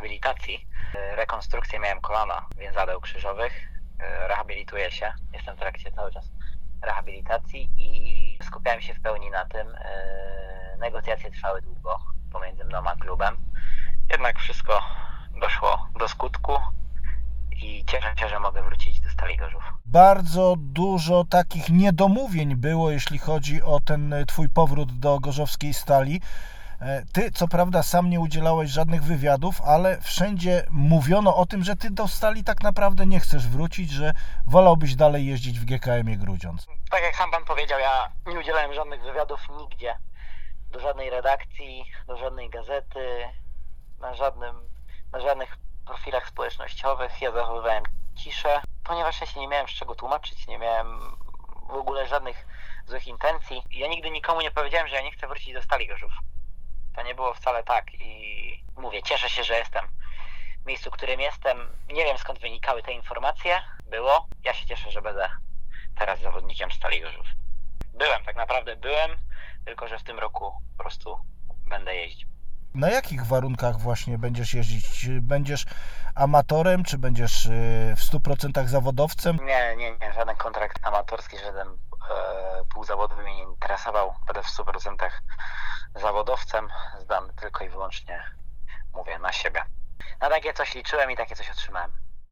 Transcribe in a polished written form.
rehabilitacji. Rekonstrukcję miałem kolana więzadeł krzyżowych. Rehabilituję się. Jestem w trakcie cały czas rehabilitacji i skupiałem się w pełni na tym. Negocjacje trwały długo pomiędzy mną a klubem. Jednak wszystko doszło do skutku i cieszę się, że mogę wrócić do Stali Gorzów. Bardzo dużo takich niedomówień było, jeśli chodzi o ten twój powrót do gorzowskiej Stali. Ty, co prawda, sam nie udzielałeś żadnych wywiadów, ale wszędzie mówiono o tym, że ty do Stali tak naprawdę nie chcesz wrócić, że wolałbyś dalej jeździć w GKM-ie Grudziądz. Tak jak sam pan powiedział, ja nie udzielałem żadnych wywiadów nigdzie. Do żadnej redakcji, do żadnej gazety, na żadnych profilach społecznościowych. Ja zachowywałem ciszę, ponieważ ja się nie miałem z czego tłumaczyć, nie miałem w ogóle żadnych złych intencji. Ja nigdy nikomu nie powiedziałem, że ja nie chcę wrócić do Stali Gorzów. To nie było wcale tak i mówię, cieszę się, że jestem w miejscu, w którym jestem. Nie wiem, skąd wynikały te informacje. Było. Ja się cieszę, że będę teraz zawodnikiem Stali Gorzów. Tak naprawdę byłem, tylko że w tym roku po prostu będę jeździł. Na jakich warunkach właśnie będziesz jeździć? Będziesz amatorem, czy będziesz w 100% zawodowcem? Nie, żaden kontrakt amatorski, żaden półzawodowy mnie nie interesował. Będę w 100% zawodowcem, zdam tylko i wyłącznie, mówię, na siebie. Na takie coś liczyłem i takie coś otrzymałem.